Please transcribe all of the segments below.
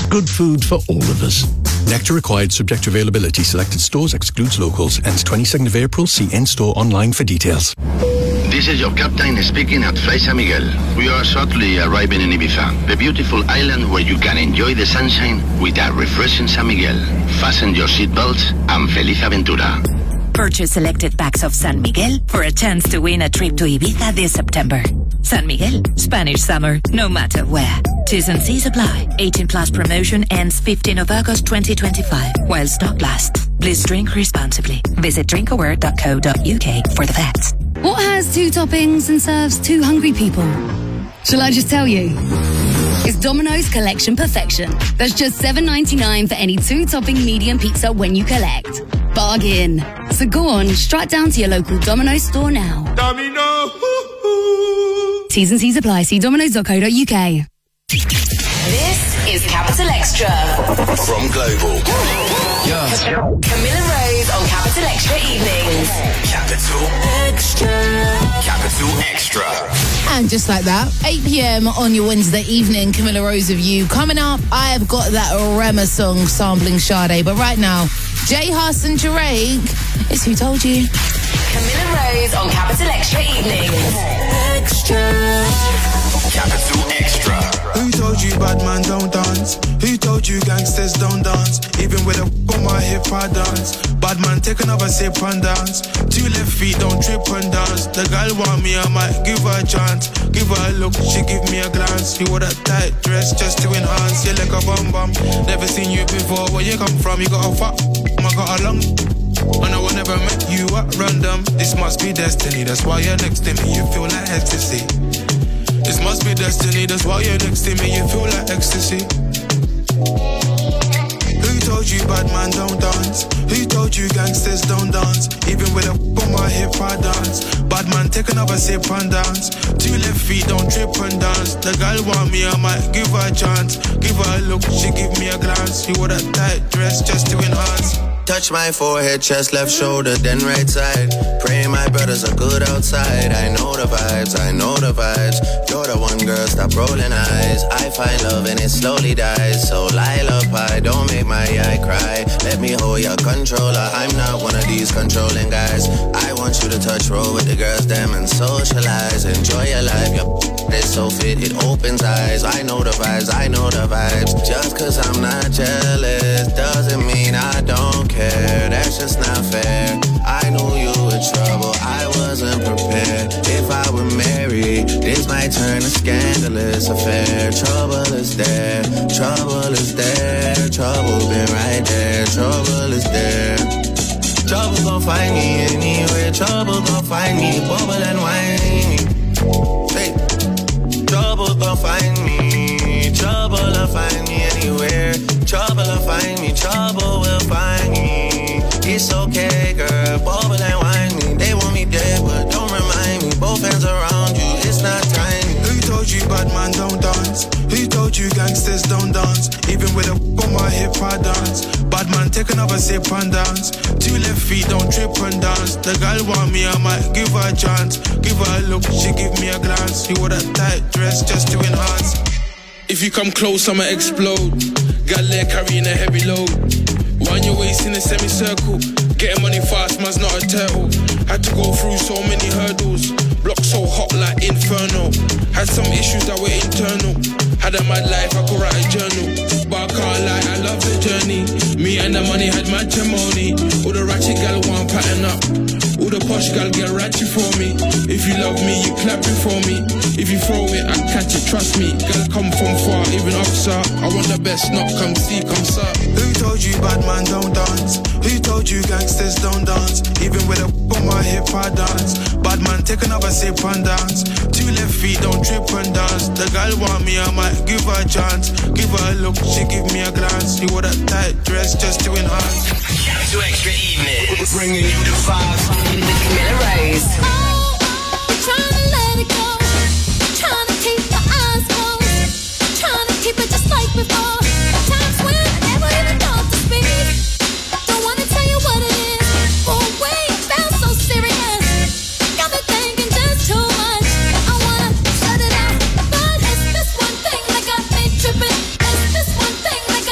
Good food for all of us. Nectar required, subject to availability. Selected stores, excludes locals. Ends 22nd of April. See in-store online for details. This is your captain speaking at Fly San Miguel. We are shortly arriving in Ibiza, the beautiful island where you can enjoy the sunshine with a refreshing San Miguel. Fasten your seatbelts and feliz aventura. Purchase selected packs of San Miguel for a chance to win a trip to Ibiza this September. San Miguel, Spanish summer, no matter where. T's and C's apply. 18 plus promotion ends 15 of August 2025 while stock lasts. Please drink responsibly. Visit drinkaware.co.uk for the facts. What has 2 toppings and serves 2 hungry people? Shall I just tell you? It's Domino's Collection Perfection. That's just $7.99 for any 2-topping medium pizza when you collect. Bargain. So go on, strut down to your local Domino's store now. Domino! T's and C's apply. See domino's.co.uk. This is Capital Extra. From Global. Camilla Rose on Capital Extra Evenings. Capital Extra. Capital Extra. And just like that, 8 p.m. on your Wednesday evening, Camilla Rose of You. Coming up, I have got that Rema song sampling Sade. But right now, Jay Huss and Drake, it's Who Told You? Camilla Rose on Capital Extra Evenings. Extra. Capital Extra. Who told you bad man don't dance? Who told you gangsters don't dance? Even with a on my hip I dance. Bad man take another sip and dance. 2 left feet don't trip and dance. The girl want me, I might give her a chance. Give her a look, she give me a glance. You wore that tight dress just to enhance. You like a bum bum. Never seen you before. Where you come from? You got a fuck. I got a long. And I will never met you at random. This must be destiny. That's why you're next to me. You feel like ecstasy. This must be destiny, that's why you're next to me, you feel like ecstasy. Who told you bad man don't dance? Who told you gangsters don't dance? Even with a on my hip I dance. Bad man take another sip and dance. 2 left feet don't trip and dance. The girl want me, I might give her a chance. Give her a look, she give me a glance. You wore that tight dress just to enhance. Touch my forehead, chest, left shoulder, then right side. Pray my brothers are good outside. I know the vibes, I know the vibes. You're the one girl, stop rolling eyes. I find love and it slowly dies. So lullaby, don't make my eye cry. Let me hold your controller. I'm not one of these controlling guys. I want you to touch roll with the girls, them and socialize. Enjoy your life, your it's so fit, it opens eyes. I know the vibes, I know the vibes. Just cause I'm not jealous doesn't mean I don't care. That's just not fair. I knew you were trouble, I wasn't prepared. If I were married, this might turn a scandalous affair. Trouble is there, trouble is there. Trouble been right there, trouble is there. Trouble gon' find me anywhere. Trouble gon' find me, bubble and whiny. Hey. Trouble gon' find me. Trouble will find me anywhere. Trouble will find me. Trouble will find me. It's okay, girl. Bubble and whine me. They want me dead, but don't remind me. Both hands around you. It's not time. Who told you bad man don't dance? Who told you gangsters don't dance? Even with a on my hip I dance. Bad man take another sip and dance. 2 left feet don't trip and dance. The girl want me, I might give her a chance. Give her a look, she give me a glance. You wore that tight dress just to enhance. If you come close, I'ma explode. Got leg carrying a heavy load. Wind your waist in a semicircle. Getting money fast, man's not a turtle. Had to go through so many hurdles. Block so hot like inferno. Had some issues that were internal. Had a mad life, I could write a journal. But I can't lie, I love the journey. Me and the money had matrimony. All the ratchet gal want pattern up. All the posh gal get ratchet for me. If you love me, you clap it for me. If you throw it, I catch it, trust me. Gal come from far, even officer. I want the best, not come see, come sir. Who told you bad man don't dance? Who told you gangsters don't dance? Even with a on my hip I dance. Bad man take another sip and dance. 2 left feet don't trip and dance. The girl want me, I might give her a chance. Give her a look, she give me a glance. You wore that tight dress just to enhance. Capital Extra Evening, bringing you the vibes. With Camilla Rose. Trying to let it go. Trying to keep my eyes closed. Trying to keep it just like before. Times when I never even thought to speak. Don't wanna tell you what it is. Oh wait, it felt so serious. Got me thinking just too much. I wanna shut it out, but it's this one thing that got me tripping. It's this one thing that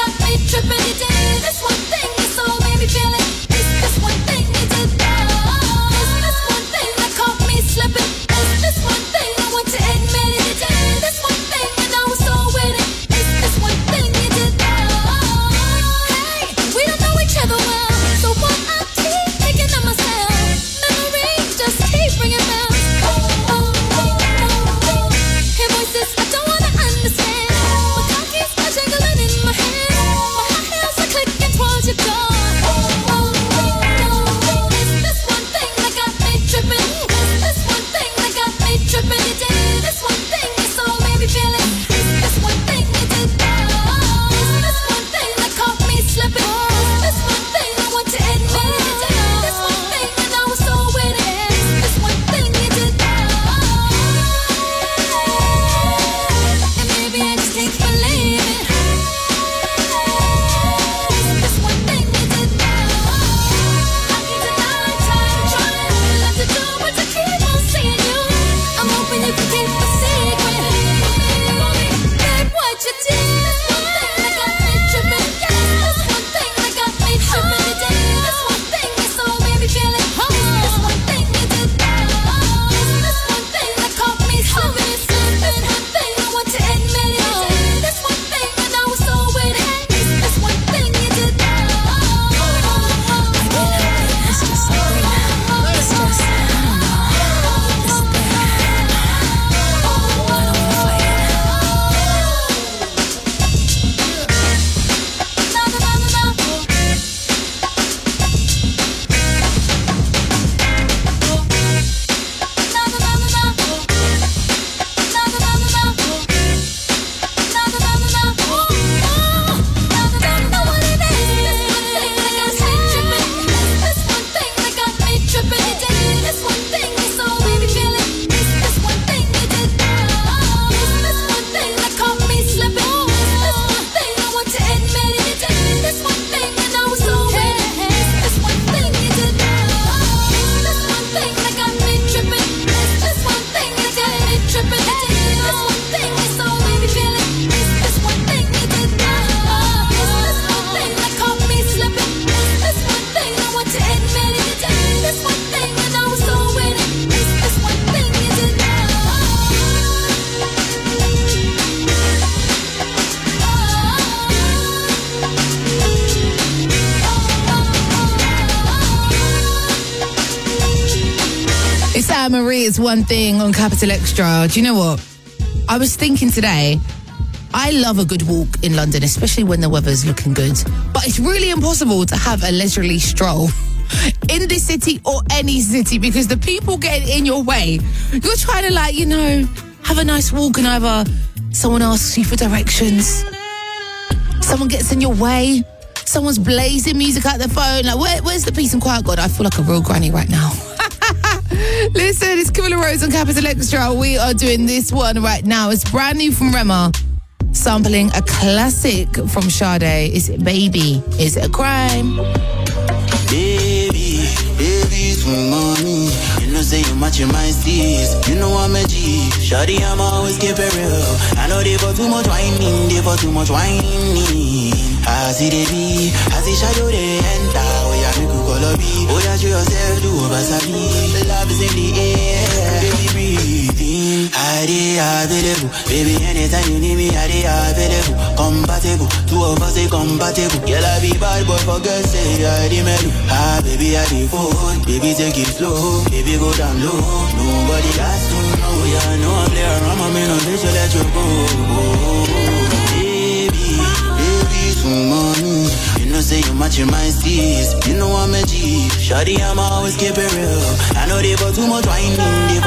Anne-Marie, it's One Thing on Capital Extra. Do you know what? I was thinking today, I love a good walk in London, especially when the weather's looking good. But it's really impossible to have a leisurely stroll in this city or any city because the people get in your way. You're trying to have a nice walk and either someone asks you for directions, someone gets in your way, someone's blazing music out their phone. Where's the peace and quiet, God? I feel like a real granny right now. Listen, it's Camilla Rose on Capital Extra. We are doing this one right now. It's brand new from Rema, sampling a classic from Sade. Is it Baby? Is it a crime? Baby, some money. You know say you matching my steez. You know I'm a G. Shawty, I'm always keep it real. I know they for too much whining. I see the B, I see shadow they enter. Oh yeah, make you call a B. Oh yeah, show yourself, do over sabi. The love is in the air. Baby, breathe in. I dey available. Baby, anytime you need me, I dey available. Compatible, two of us say compatible. Girl, I be bad, but for girls say I dey mellow. Ah, baby, I dey phone. Baby, take it slow. Baby, go down low. Nobody has to know. Yeah, I know I'm there around my man, they should let you go. Money. You know say you matching my steez. You know I'm a G. Shawty, I'm always keep it real. I know they for too much whining. I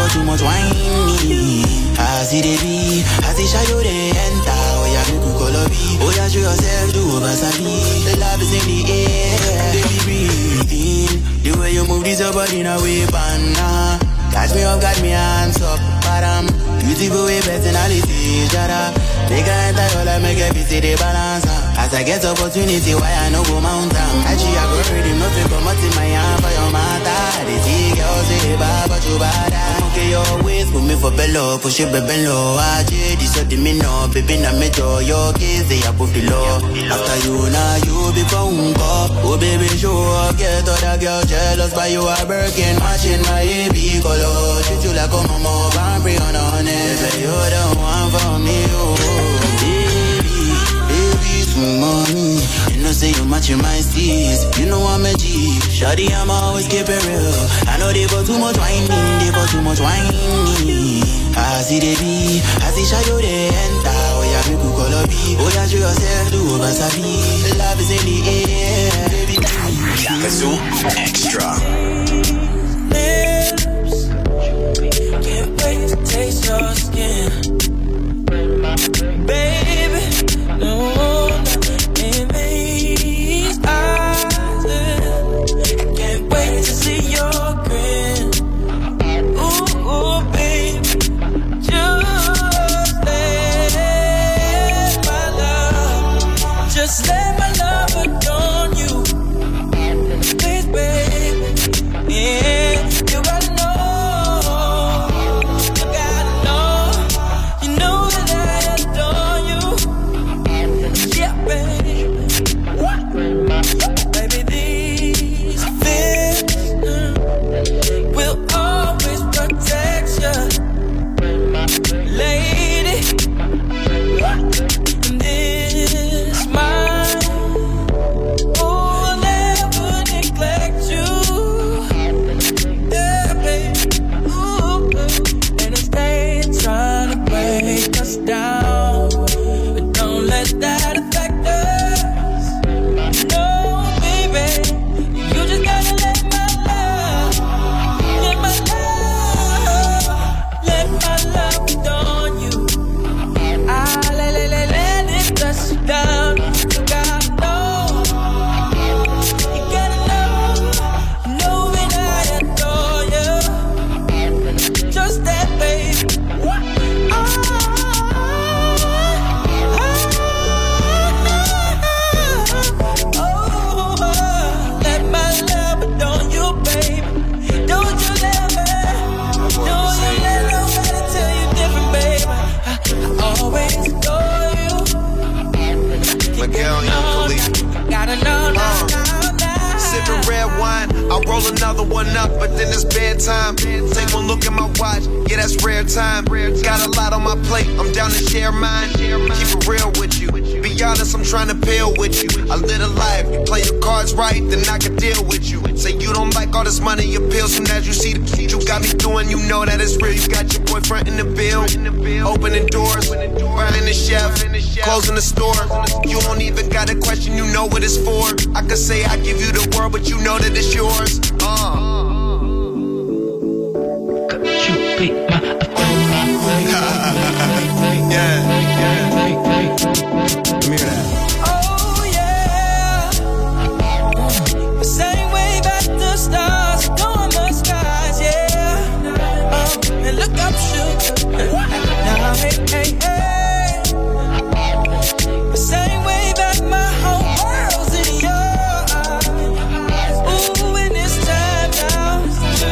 see the B, I see shadow they enter. Oh yeah, make you call a B. Oh yeah, show yourself, do over sabi. The love is in the air. Baby, breathe in. The way you move this your body now, way banana. Catch me up, got me hands up, bottom. Beautiful way, personality, shut up. Make a enter your life, make every see the balance. As I get opportunity, why I no go mountain. Actually, I go ready, nothing come out in my hand for your matter. They see girls say, but you bad. Okay, your waist, put me for bellow, push it, baby, low. I did this, so me no, baby, na me to your kids, they above the law. After you, now you be phone call. Oh, baby, show up, get other girl jealous, but you are Birkin, matching my AB color. Treat you like a mama, Bambi on it. Baby, you're the one for me, oh. Baby, some money. You know say you matching my steez. You know I'm a G. Shawty, I'm always keep it real. I know they for too much whining. I see the B, I see shadow they enter. Oh yeah, make you call a B. Oh yeah, show yourself, do over sabi. The love is in the air. Baby, Capital Extra. Can't wait to taste your skin, baby. No, in these eyes, can't wait to see your grin. Ooh, baby, just let my love adorn you, please, baby. Yeah, you gotta know. Baby, these feelings will always protect you, lady. This mind will never neglect you, yeah, baby. Ooh, and if they trying to break us down, but don't let that affect us. Down, you gotta know that I adore you. Just that, baby. Let my love adorn you, baby. Don't you let nobody tell you different, baby. I always adore you. Miguel, gotta know now. sipping red wine. I'll roll another one up, but then it's bedtime. Take one look at my watch, yeah, that's rare time. Got a lot on my plate, I'm down to share mine. Keep it real with you, be honest, I'm trying to build with you. I live a life, you play your cards right, then I can deal with you. Say you don't like all this money, your pills, soon as you see the you got me doing, you know that it's real. You got your boyfriend in the bill, opening doors, running the chef, closing the store. You don't even got a question, you know what it's for. I could say I give you the world, but you know that it's yours. Let me hear that. Oh yeah. Same way back the stars, going the skies, yeah. And look up, sugar. Now hey. Same way back, my whole world's in your eyes. Ooh, and it's time now.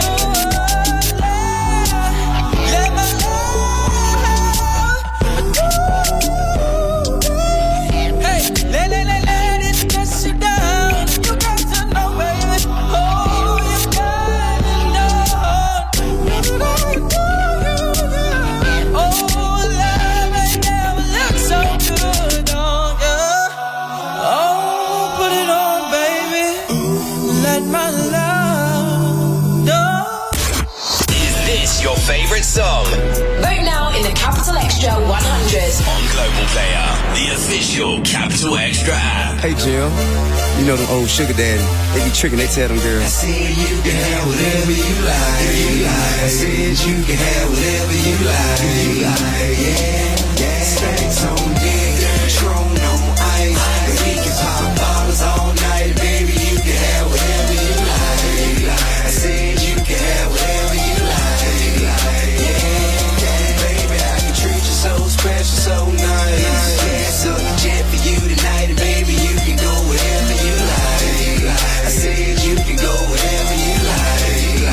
Let my love. Hey, let it stress you down. You got to know, baby. Oh, you gotta know. Oh, love ain't never looked so good on you. Oh, put it on, baby. Let my love know. Is this your favorite song? Vote now in the Capital Extra 100. On Global Player, the official Capital Extra app. Hey, Jim. You know them old sugar daddy. They be tricking, they tell them girls. I said you can have whatever you like. I said you can have whatever you like. Yeah. Stacks on deck, Patron on ice. We can pop bottles all night, baby. You can have whatever you like. I said you can have whatever you like. Yeah. Baby, I can treat you so special, so nice. Yeah, so jet for you tonight, and baby, you can go wherever you like. I said you can go wherever you like.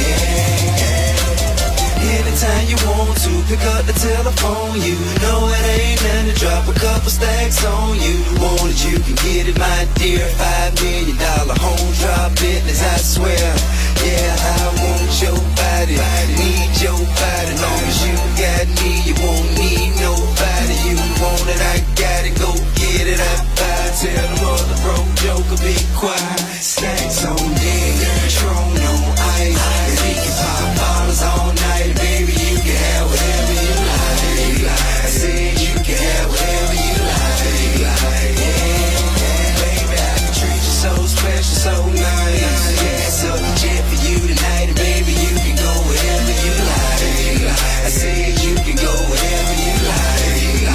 Yeah. Anytime you want to, pick up the telephone. You know it ain't nothing to drop a couple stacks on you. Want it, you can get it, my dear. $5 million home drop business, I swear. Yeah, I want your body, need your body. Long as you got me, you won't need nobody. You want it, I got it, go get it, I buy it. Tell the mother broke joker, be quiet. Stacks on deck, Patron on ice. We can pop bottles all night, baby. You can have whatever you like. I said you can have whatever you like. Yeah, baby, I can treat you so special, so nice. Yeah, so jet for you tonight, and baby, you can go wherever you like. I said you can go wherever you like.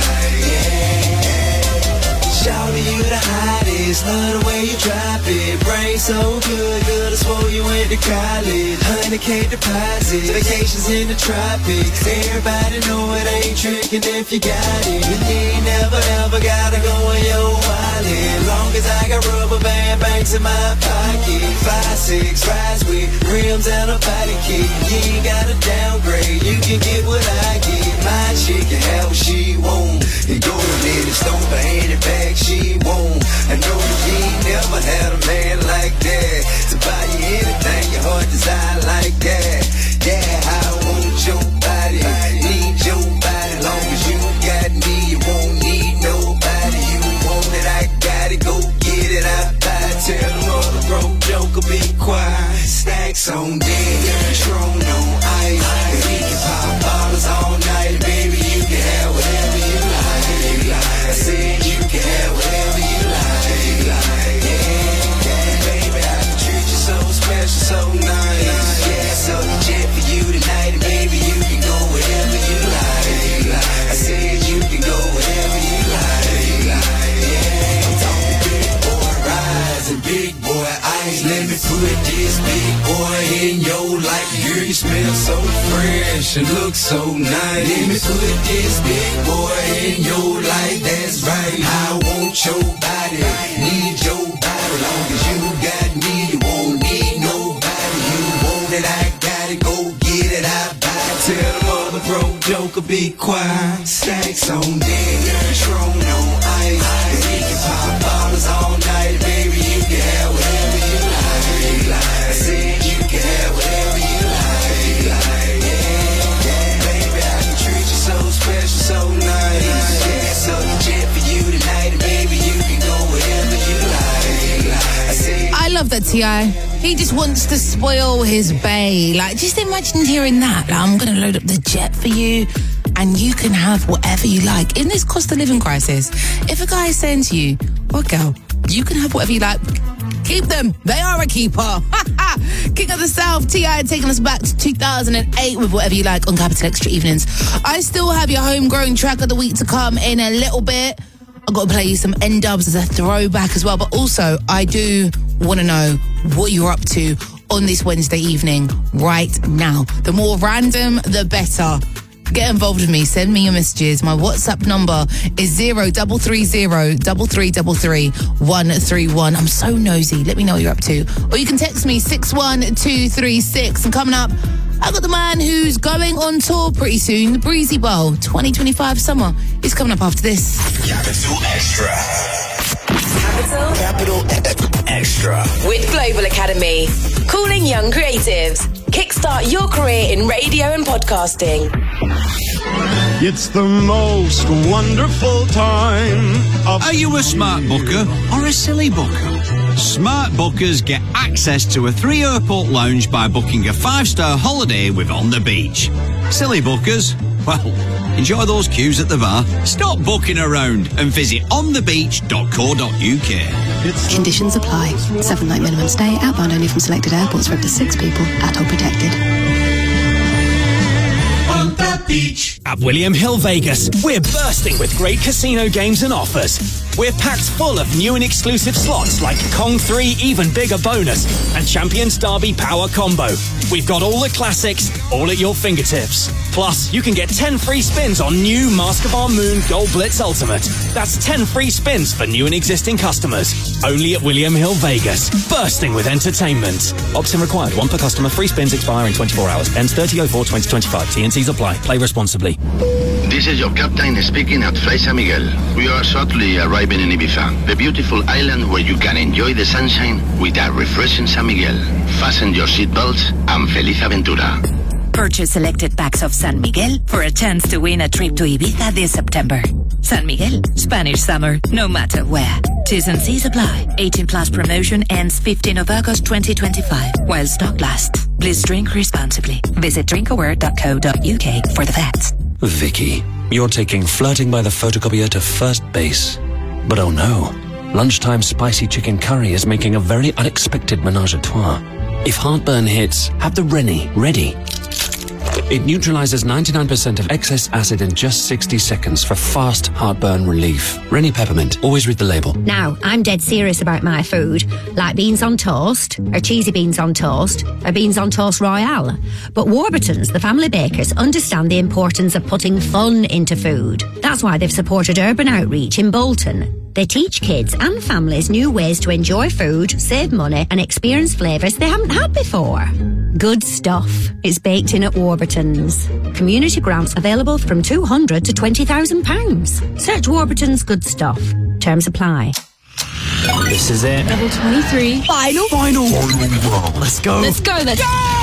Yeah. Shout you the hottest, love the way you drop it. Brain so good, I swore you went to college. 100K deposits, vacations in the tropics. Everybody know it ain't tricking if you got it. You ain't never ever gotta go in your wallet. Long as I got rubber band banks in my pocket. 5-6 rides with rims and a body kit. You ain't gotta downgrade, you can get what I get. My chick can have what she want. And go ahead and stomp her hand back, she won't. I know you ain't never had a man like that to buy you anything your heart desire like that. Yeah, I want your body, need your body. Long as you got me, you won't need nobody. You want it, I got it, go get it, I buy it. Tell the mother broke joker, be quiet. Stacks on deck, Patron on ice. We can pop bottles all night, baby. You can have whatever you like. I said you can have whatever you like. Yeah, baby, I can treat you so special, so nice. Yeah, so jet for you tonight, and baby, you can go wherever you like. I said you can go wherever you like. Yeah, I'm talking big boy rides and big boy ice. Let me put this big boy in your life. Girl, you smell so fresh and look so nice. Let me put this big boy in your life. That's right, I want your body, need your body. Long as you got me, you won't need nobody. You want it, I got it, go get it, I buy it. Tell the mother broke joker, be quiet. Stacks on deck, Patron on ice. We can pop bottles all night, baby. You can have whatever you like. that, T.I. He just wants to spoil his bae. Like, just imagine hearing that. Like, I'm going to load up the jet for you and you can have whatever you like. In this cost of living crisis, if a guy is saying to you, well, girl, you can have whatever you like, keep them. They are a keeper. King of the South, T.I. taking us back to 2008 with Whatever You Like on Capital Extra Evenings. I still have your homegrown track of the week to come in a little bit. I've got to play you some N-dubs as a throwback as well. But also, I do want to know what you're up to on this Wednesday evening right now. The more random, the better. Get involved with me. Send me your messages. My WhatsApp number is 0330 3333 131. I'm so nosy. Let me know what you're up to. Or you can text me 61236. And coming up, I got the man who's going on tour pretty soon. The Breezy Bowl 2025 summer is coming up after this. Capital Extra. Capital Extra. With Global Academy. Calling young creatives. Kickstart your career in radio and podcasting. It's the most wonderful time of... Are you a smart booker or a silly booker? Smart bookers get access to a 3-airport lounge by booking a 5-star holiday with On the Beach. Silly bookers? Well, enjoy those queues at the bar. Stop booking around and visit onthebeach.co.uk. Conditions apply. 7-night minimum stay, outbound only from selected airports for up to 6 people, ATOL protected. On the beach. At William Hill Vegas, we're bursting with great casino games and offers. We're packed full of new and exclusive slots like Kong 3 Even Bigger Bonus and Champions Derby Power Combo. We've got all the classics, all at your fingertips. Plus, you can get 10 free spins on new Mask of Our Moon Gold Blitz Ultimate. That's 10 free spins for new and existing customers. Only at William Hill Vegas. Bursting with entertainment. Opt-in required. 1 per customer. Free spins expire in 24 hours. Ends 30/04/2025. T&Cs apply. Play responsibly. This is your captain speaking at Fly San Miguel. We are shortly arriving in Ibiza, the beautiful island where you can enjoy the sunshine with a refreshing San Miguel. Fasten your seatbelts and feliz aventura. Purchase selected packs of San Miguel for a chance to win a trip to Ibiza this September. San Miguel, Spanish summer, no matter where. T&Cs apply. 18 plus promotion ends 15 of August 2025 while stock lasts. Please drink responsibly. Visit drinkaware.co.uk for the facts. Vicky, you're taking flirting by the photocopier to first base. But oh no, lunchtime spicy chicken curry is making a very unexpected menage a trois. If heartburn hits, have the Rennie ready. It neutralizes 99% of excess acid in just 60 seconds for fast heartburn relief. Rennie Peppermint, always read the label. Now, I'm dead serious about my food, like beans on toast, or cheesy beans on toast, or beans on toast royale. But Warburton's, the family bakers, understand the importance of putting fun into food. That's why they've supported urban outreach in Bolton. They teach kids and families new ways to enjoy food, save money, and experience flavours they haven't had before. Good stuff is baked in at Warburton's. Community grants available from £200 to £20,000. Search Warburton's Good Stuff. Terms apply. This is it. Level 23. Final. Let's go. Let's go. Help.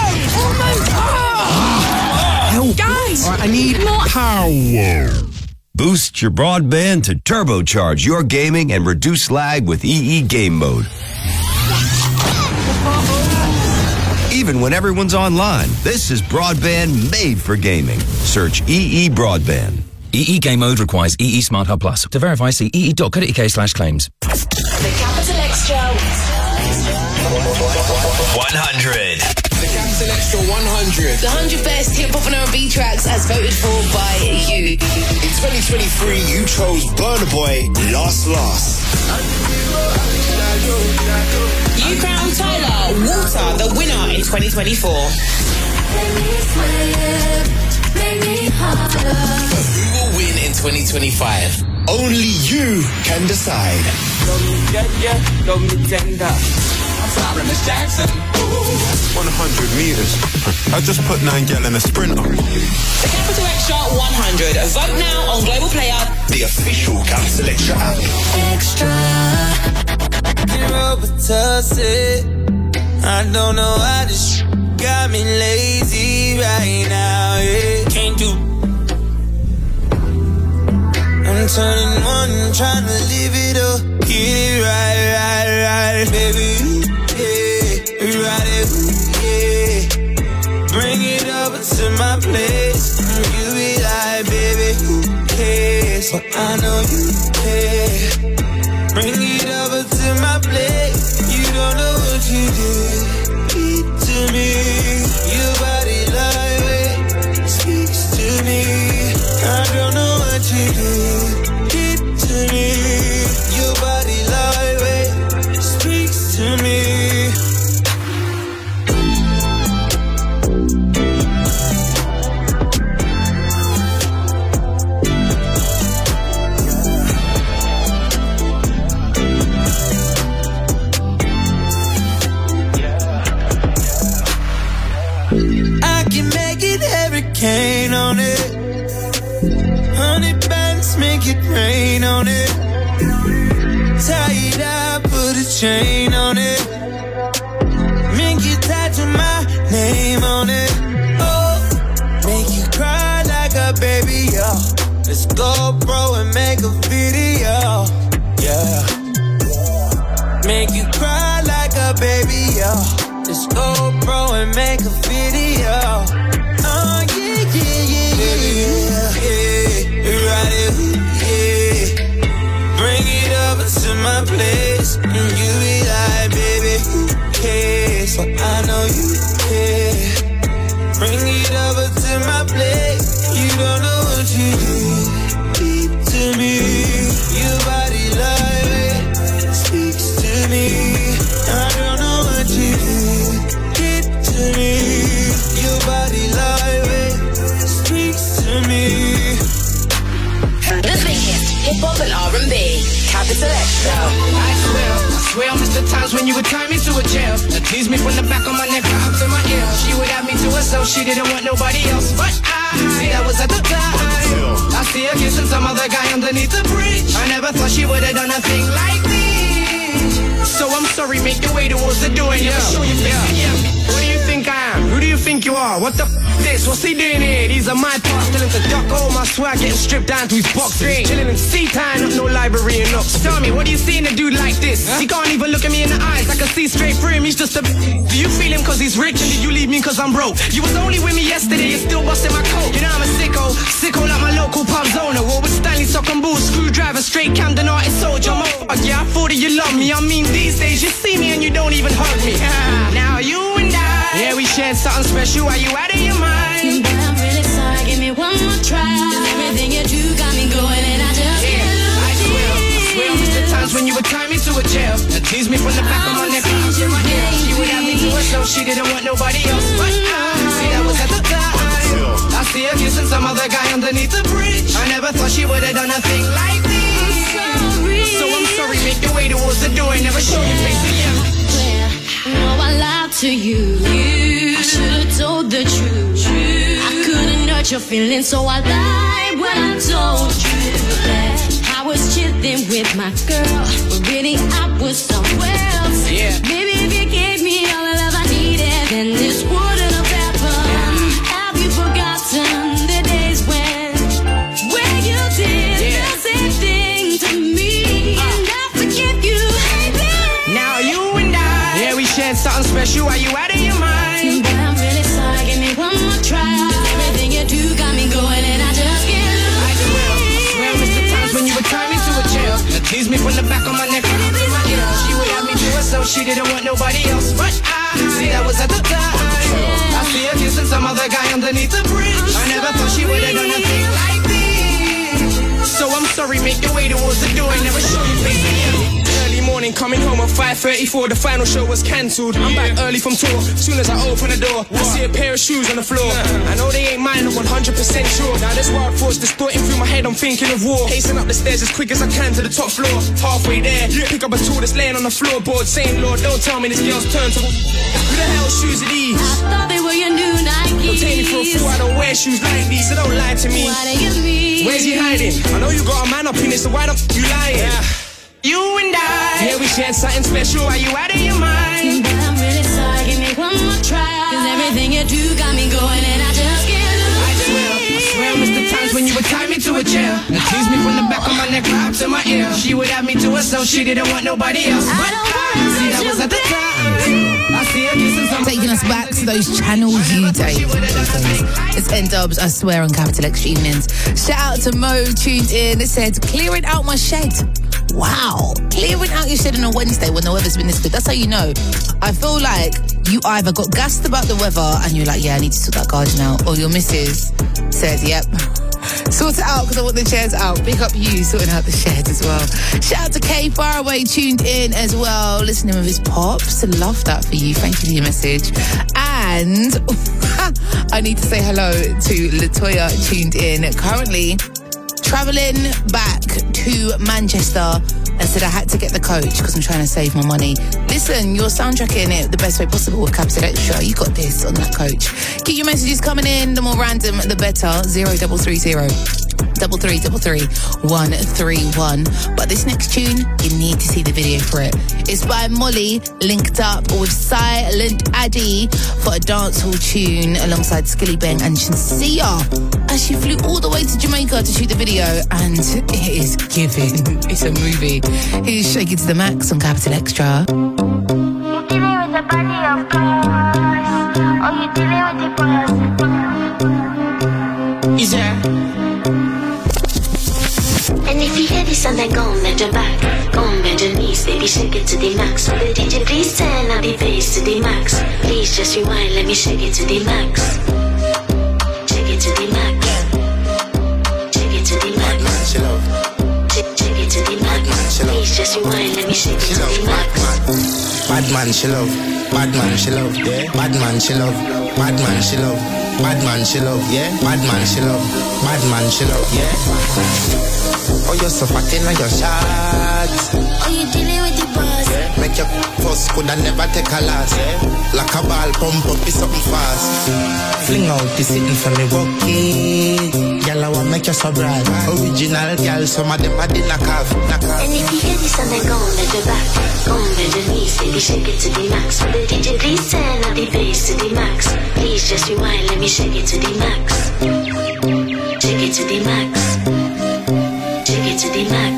Guys. All right, I need more power. Boost your broadband to turbocharge your gaming and reduce lag with EE Game Mode. Even when everyone's online, this is broadband made for gaming. Search EE Broadband. EE Game Mode requires EE Smart Hub Plus. To verify, see ee.co.uk/claims. The Capital Extra 100. The Capital Extra 100. The 100 best hip-hop and R&B tracks as voted for by you. In 2023, you chose Burna Boy, Lost. You crowned Tyler Water the winner in 2024. But who will win in 2025? Only you can decide. Go me tender. I'm sorry, Miss Jackson. 100 meters. I just put 9 gal in a sprinter. The Capital Extra 100. Vote now on Global Player, the official Capital Extra app. Extra. I don't know why this got me lazy right now. Yeah. Can't do. I'm turning one, trying to live it up, get it right, baby. Yeah. but I know you care. Bring it over to my plate. You don't know what you did to me. Your body lightweight speaks to me. I don't know what you did to me. Your body lightweight speaks to me. Hurricane on it, honey bands make it rain on it. Tie it up, put a chain on it. Make you tattoo my name on it. Oh, make you cry like a baby, yo. Let's go, bro, and make a video, yeah. Make you cry like a baby, yo. Let's go, bro, and make a video. Oh, yeah, right it, yeah. Bring it over to my place, and you be like, baby, who cares? But I know you care. Bring it over to my place. You don't know what you did to me. Your body lightweight speaks to me. I don't know what you did to me. Your body lightweight speaks to me. The biggest hip-hop and R&B, Capital Extra. I swear, I missed the times when you would tie me to a jail and tease me from the back of my neck right up to my ear. She would have me to herself, she didn't want nobody else. But see, that was at the time. I see her kissing some other guy underneath the bridge. I never thought she would have done a thing like this. So I'm sorry, make your way towards the door and never show your face again. What do you think I am? Who do you think you are? What the this? What's he doing here? These are my parts, still into duck all my swag, getting stripped down to his boxes. Chilling in C-Time, not no library and ups. Tell me, what do you see in a dude like this? He can't even look at me in the eyes, I can see straight through him, he's just a... Do you feel him cause he's rich, and did you leave me cause I'm broke? You was only with me yesterday, you're still busting my coat. You know I'm a sicko like my local pub's owner. War with Stanley, sock and boots, screwdriver, straight Camden artist soldier. Yeah, I thought that you love me, I mean these days you see me and you don't even hug me. Now you and I, yeah, we shared something special, are you out of your mind? But I'm really sorry, give me one more try. Everything you do got me going and I just can't lose. I swear, I missed the times when you would tie me to a jail and tease me from the back of my neck right up to my ear. She would have me to herself, she didn't want nobody else. But see, that was at the time. I see her kissing some other guy underneath the bridge. I never thought she would have done a thing like this. So I'm sorry, make your way towards the door and never show your face again. No, I lied to you. I should've told the truth. I couldn't hurt your feelings, so I lied when I told you that I was chilling with my girl, but really I was somewhere else. Yeah. Maybe if you gave me all the love I needed, then this wouldn't have happened. Have you forgotten the days when you did the same thing to me? And I forgive you, baby. Now you and I, yeah, we shared something special. Are you out of your mind? But I'm really sorry, give me one more try. Everything you do got me going and I just can't lose. I swear, I missed the times when you would tie me to a jail and tease me from the back of my neck right up to my ear. She would have me to herself, she didn't want nobody else. But see, that was at the time. I see her kissing some other guy underneath the bridge. I never thought she would have done a thing like this. So I'm sorry, make your way towards the door and never show your face again. Early morning, coming home at 5:34, the final show was cancelled. I'm back early from tour, soon as I open the door, I see a pair of shoes on the floor. I know they ain't mine, I'm 100% sure. Now this wild thoughts distorting through my head, I'm thinking of war. Pacing up the stairs as quick as I can to the top floor. Halfway there, pick up a tool that's laying on the floorboard, saying, Lord, don't tell me this girl's turn to... Who the hell shoes are these? I thought they were your new Nikes. Don't take me for a fool, I don't wear shoes like these, so don't lie to me. What do you mean? Where's he hiding? I know you got a man up in it, so why don't you lying? You and I, yeah, we shared something special. Are you out of your mind? But I'm really sorry, give me one more try. Cause everything you do got me going and I just can't lose. I swear, I missed the times when you would tie me to a chair and tease me from the back of my neck right up to my ear. She would have me to herself, she didn't want nobody else. But I don't see, that was at the time. I see her kissing some. Taking us back to those Channel U days. It's N-Dubs, I swear, on Capital Extra Evenings. Shout out to Mo, tuned in. It said, clearing out my shed. Wow. Clearing out your shed on a Wednesday when the weather's been this good. That's how you know. I feel like you either got gassed about the weather and you're like, yeah, I need to sort that garden out. Or your missus said, yep, sort it out because I want the chairs out. Big up you sorting out the shed as well. Shout out to Kay Faraway, tuned in as well, listening with his pops. Love that for you. Thank you for your message. And I need to say hello to Latoya, tuned in. Currently travelling back to Manchester and said I had to get the coach because I'm trying to save my money. Listen, you're soundtracking it the best way possible with Capital Extra. You got this on that coach. Keep your messages coming in. The more random, the better. 0330 3333 131. But this next tune, you need to see the video for it. It's by Molly, linked up with Silent Addy for a dancehall tune alongside Skilly Bang and Shansia. And she flew all the way to Jamaica to shoot the video, and it is giving. It's a movie. Here's Shake It to the Max on Capital Extra. You dealing with the body of course, or you dealing with the boss? Is there? And if you hear this and then go and bend your back, go and bend your knees, baby, shake it to the max. So the DJ please turn up the bass to the max. Please just rewind, let me shake it to the max. Shake it to the max. Shake it to the max. Shake it to the max. Please just rewind, let me shake it to the max. Bad man she love, bad man she love, yeah. Bad man she love, bad man she love, bad man she love, yeah. Bad man she love, bad man she love, yeah. Oh, you're so fat in your shots. Oh, you dealing with the boss? Yeah. Make your first could I never take a last. Yeah. Like a ball, pump up, be something fast. Fling out the sitting for me, walk it. Girl, I want make you so bright. Original girl, some of them are in a calf. And if you hear this and then go and bend your back, go and bend your knees, baby, shake it to the max. So the DJ please turn up the bass to the max. Please just rewind, let me shake it to the max. Shake it to the max. Shake it to the max.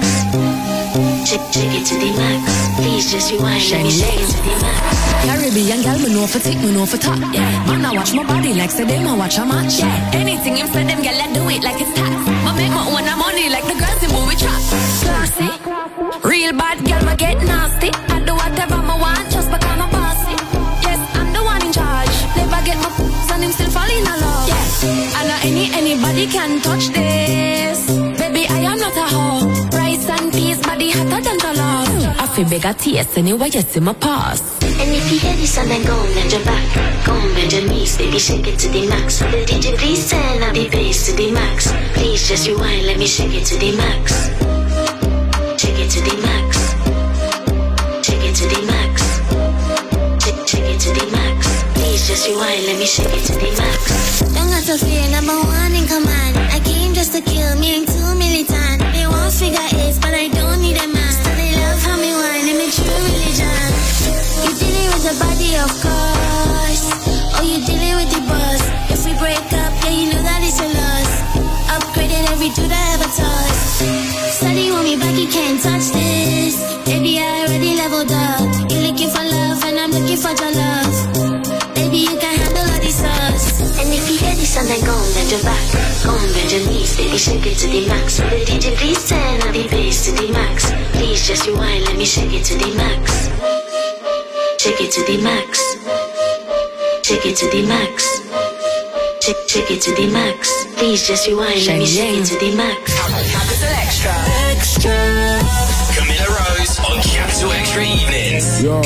Shake it to the max. Please just rewind, let me shake it to the max. Caribbean girl, me know for tick, me know for top. Yeah, man, I watch my body like say them, I watch a match. Yeah, anything him say them, girl, I do it like it's tax. I make my own money like the girls in movie trap. Classy, real bad girl, I get nasty. I do whatever I want just because I'm bossy. Yes, I'm the one in charge. Never get my and him still fall in love. Yeah, and not anybody can touch this. Baby, I am not a hoe. Rice and peas, body hotter than jollof. I feel bigger taste anyway, you see my pass. And if you hear this and then go and bend your back, go and bend your knees, baby, shake it to the max. So the DJ please turn up the bass to the max. Please just rewind, let me shake it to the max. Shake it to the max. Shake it to the max. Shake it to the max. Please just rewind, let me shake it to the max. Don't got to fear, number one in command. I came just to kill, me ain't too militant. They won't figure it, but I don't need a man. So they love how me whine, and me true religion. You dealing with the body, of course, or you dealing with the boss. If we break up, yeah, you know that it's a loss. Upgraded every dude I ever touched. Study want me back, you can't touch this. Baby, I already leveled up. You looking for love, and I'm looking for your love. Baby, you can handle all these sauce. And if you hear this and then go and bend your back, go and bend your knees, baby, shake it to the max. So the DJ please turn up the bass to the max. Please just rewind, let me shake it to the max. Shake it to the max. Shake it to the max. Shake it to the max. Please just rewind, let me shake it to the max. Capital Extra. Extra. Camilla Rose on Capital Extra Evenings. Yo.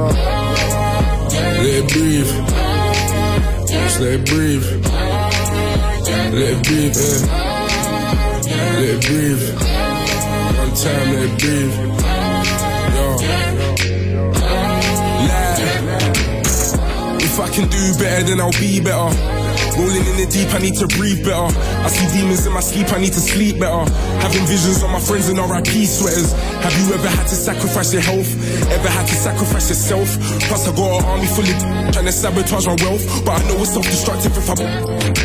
Let it breathe. Just let it breathe. Let it breathe, Let it breathe. One time, let it breathe. If I can do better, then I'll be better. Rolling in the deep, I need to breathe better. I see demons in my sleep, I need to sleep better. Having visions of my friends in RIP sweaters. Have you ever had to sacrifice your health? Ever had to sacrifice yourself? Plus I got an army full of trying to sabotage my wealth. But I know it's self-destructive if I... Wow,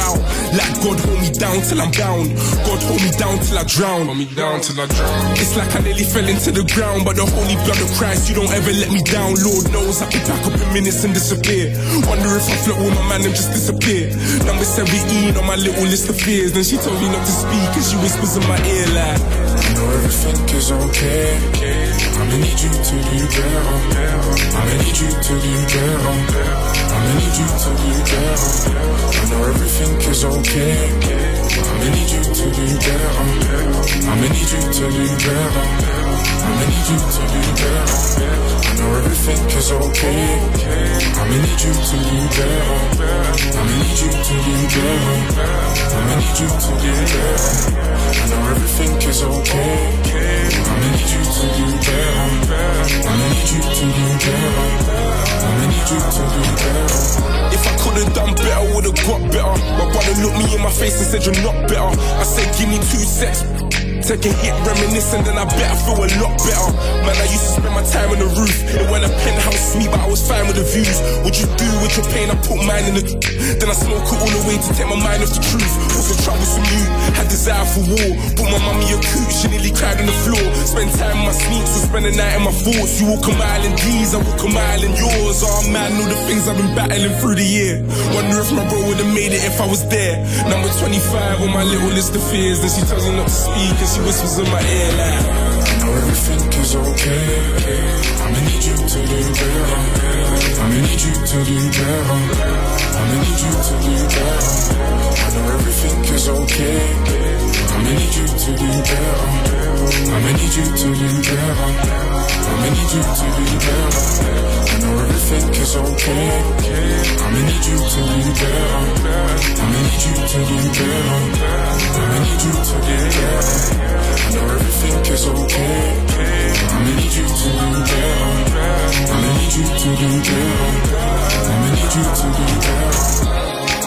out. Like God hold me down till I'm down. God hold me down till I drown. Hold me down till I drown. It's like I nearly fell into the ground, but the holy blood of Christ, you don't ever let me down. Lord knows I could back up in minutes and disappear. Wonder if I float with my man and just disappear. Number 17 on my little list of fears. Then she told me not to speak and she whispers in my ear like, I know everything is okay. I'ma need you to do better. I'ma need you to do better. I'ma need you to do better. I know everything is okay. I'ma need you to do better. I'ma need you to do better. I'ma need you to do better. I know everything is okay. I'ma need you to do better. I'ma need you to do better. I'ma need you to do better. I know everything is okay. I'ma need you to do better. I'ma need you to do better. I'ma need you to do better. if I could've done better, would've got better. My brother looked me in my face and said you're not better. I said give me 2 sets. Take a hit, reminisce, and then I bet I feel a lot better. Man, I used to spend my time on the roof. It went a penthouse suite, but I was fine with the views. What you do with your pain, I put mine in the... Then I smoke it all the way to take my mind off the truth. Was a troublesome you, had desire for war. Bought my mummy a coupe, she nearly cried on the floor. Spend time in my sneaks and spend the night in my thoughts. You walk a mile in these, I walk a mile in yours. Oh man, all the things I've been battling through the year. Wonder if my bro would've made it if I was there. Number 25 on my little list of fears. Then she tells me not to speak and she whispers in my ear like, I know everything is okay. I'ma need you to do better. I'ma need you to do better. I'ma need you to do better. I know everything is okay. I'ma need you to do better. I'ma need you to do better. I'ma need you to do better. I know everything is okay. I'ma need you to do better. I'ma need you to do better. I'ma need you to do better. I know everything is okay. I'ma need you to do better. I'ma need you to do better. I'ma need you to do better.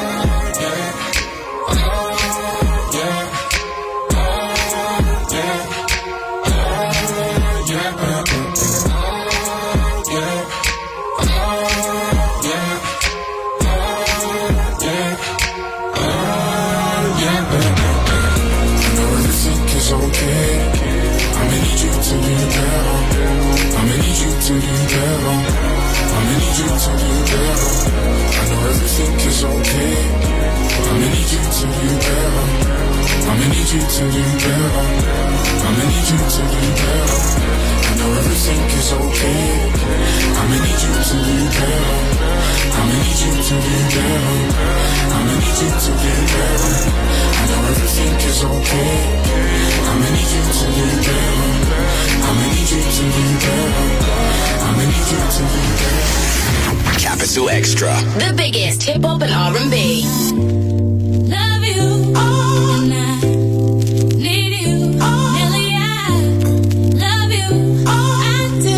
To do better. I'ma need you to do better. I know everything is okay. I'ma need you to do better. I'ma need you to do better. I'ma need you to do better. I know everything is okay. I'ma need you to do better. I'ma need you to do better. I'ma need you to do better. I know everything is okay. I'ma need you to do better. I'ma need you to do better. I'ma need you to do better. Capital Extra. The biggest hip hop and R&B. Love you all night. Need you nearly. I love you all I do.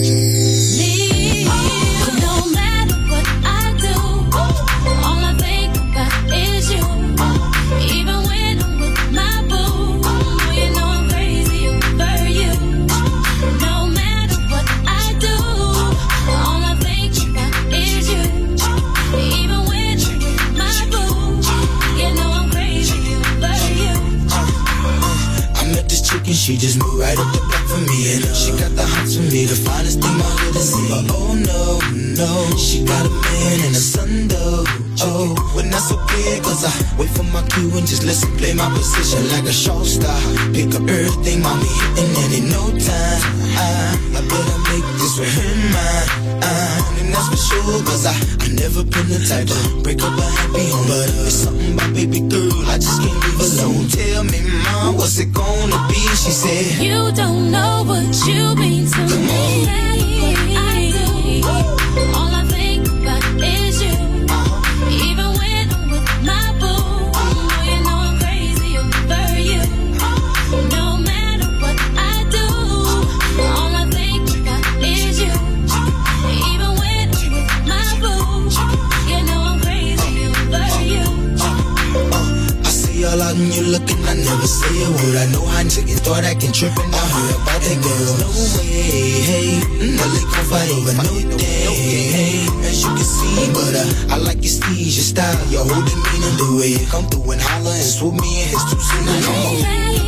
Need you. No matter what I do, all I think about is you. Even when I'm with my boo, you know I'm crazy over you. No matter what I do, all I think about is you. Even when I'm with my boo, you know I'm crazy over you. I met this chick and she just moved right up the block for me. And she got the hots for me, the finest thing my hood has seen. But oh no, no, she got a man and a son though. Oh, well not so big, cause I wait for my cue and just listen, play my position like a show star. Pick up everything, mommy, and then in no time, I better make this with her mine. And that's for sure, cause I never been the type to break up a happy home. But it's something about baby girl, I just can't leave alone. Tell me, mom, what's it gonna be? She said, you don't know what you mean to me. I do. All I think about is you. Even when I'm with my boo, you know I'm crazy over you. No matter what I do, all I think about is you. Even when I'm with my boo, you know I'm crazy over you. I see all out and you looking, I never say a word. I know how chicken thought I can trip and I heard about that girl. No way, hey, no they gon' fight over no day, hey. As you can see, but I like your steez, your style, your whole demeanor, the way you come through and holler and swoop me in his two-seater. Come on.